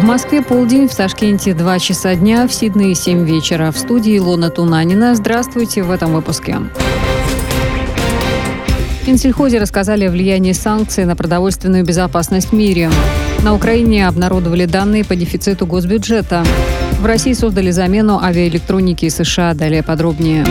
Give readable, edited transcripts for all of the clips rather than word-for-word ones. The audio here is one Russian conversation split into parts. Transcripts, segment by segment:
Москве полдень, в Ташкенте 2 часа дня, в Сиднее 7 вечера. В студии Илона Тунанина. Здравствуйте в этом выпуске. В Минсельхозе рассказали о влиянии санкций на продовольственную безопасность в мире. На Украине обнародовали данные по дефициту госбюджета. В России создали замену авиаэлектроники США. Далее подробнее.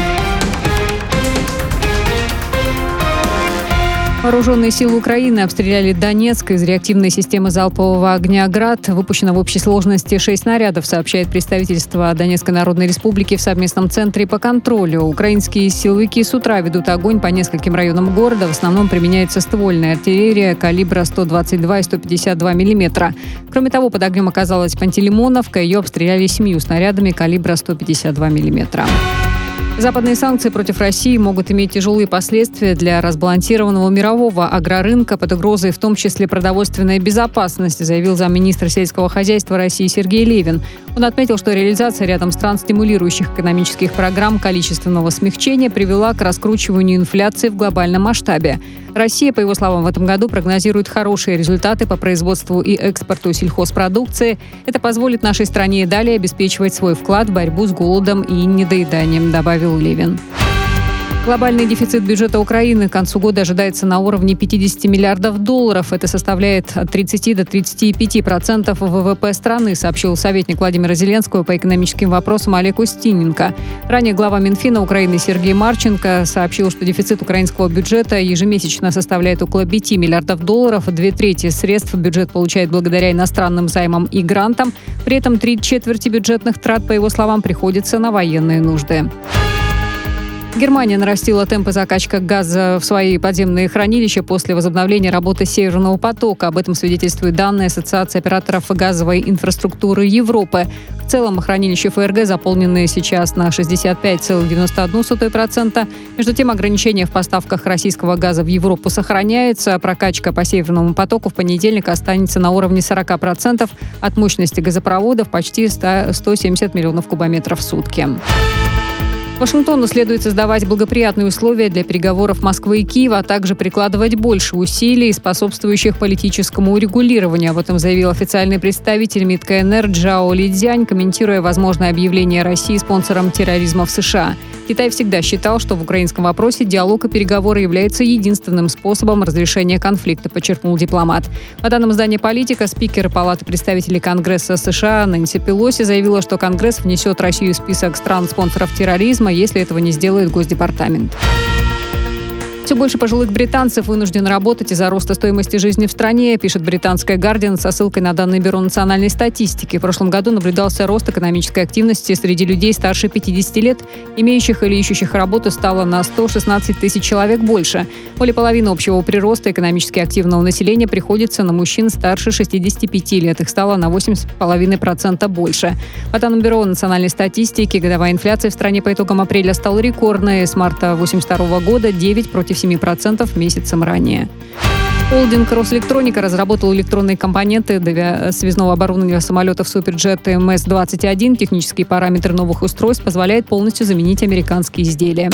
Вооруженные силы Украины обстреляли Донецк из реактивной системы залпового огня «Град». Выпущено в общей сложности 6 снарядов, сообщает представительство Донецкой Народной Республики в совместном центре по контролю. Украинские силовики с утра ведут огонь по нескольким районам города. В основном применяется ствольная артиллерия калибра 122 и 152 мм. Кроме того, под огнем оказалась Пантелеймоновка. Ее обстреляли 7 снарядами калибра 152 мм. Западные санкции против России могут иметь тяжелые последствия для разбалансированного мирового агрорынка, под угрозой в том числе продовольственная безопасность, заявил замминистра сельского хозяйства России Сергей Левин. Он отметил, что реализация рядом стран стимулирующих экономических программ количественного смягчения привела к раскручиванию инфляции в глобальном масштабе. Россия, по его словам, в этом году прогнозирует хорошие результаты по производству и экспорту сельхозпродукции. Это позволит нашей стране и далее обеспечивать свой вклад в борьбу с голодом и недоеданием, добавил Левин. Глобальный дефицит бюджета Украины к концу года ожидается на уровне 50 миллиардов долларов. Это составляет от 30 до 35% ВВП страны, сообщил советник Владимира Зеленского по экономическим вопросам Олег Устиненко. Ранее глава Минфина Украины Сергей Марченко сообщил, что дефицит украинского бюджета ежемесячно составляет около 5 миллиардов долларов. 2/3 средств бюджет получает благодаря иностранным займам и грантам. При этом 3/4 бюджетных трат, по его словам, приходится на военные нужды. Германия нарастила темпы закачки газа в свои подземные хранилища после возобновления работы Северного потока. Об этом свидетельствуют данные Ассоциации операторов газовой инфраструктуры Европы. В целом хранилища ФРГ заполнены сейчас на 65,91%. Между тем, ограничения в поставках российского газа в Европу сохраняются. Прокачка по Северному потоку в понедельник останется на уровне 40% от мощности газопроводов, почти 170 миллионов кубометров в сутки. Вашингтону следует создавать благоприятные условия для переговоров Москвы и Киева, а также прикладывать больше усилий, способствующих политическому урегулированию. Об этом заявил официальный представитель МИД КНР Джао Лидзянь, комментируя возможное объявление России спонсором терроризма в США. Китай всегда считал, что в украинском вопросе диалог и переговоры являются единственным способом разрешения конфликта, подчеркнул дипломат. По данным издания «Политика», спикер Палаты представителей Конгресса США Нэнси Пелоси заявила, что Конгресс внесет Россию в список стран-спонсоров терроризма, если этого не сделает Госдепартамент. Все больше пожилых британцев вынуждены работать из-за роста стоимости жизни в стране, пишет британская «Гардиан» со ссылкой на данные Бюро национальной статистики. В прошлом году наблюдался рост экономической активности среди людей старше 50 лет, имеющих или ищущих работу стало на 116 тысяч человек больше. Более половины общего прироста экономически активного населения приходится на мужчин старше 65 лет. Их стало на 8,5% больше. По данным Бюро национальной статистики, годовая инфляция в стране по итогам апреля стала рекордной. С марта 1982 года 9 против 7% месяцем ранее. Холдинг «Росэлектроника» разработал электронные компоненты для связного оборудования самолетов «Суперджет» МС-21. Технические параметры новых устройств позволяют полностью заменить американские изделия.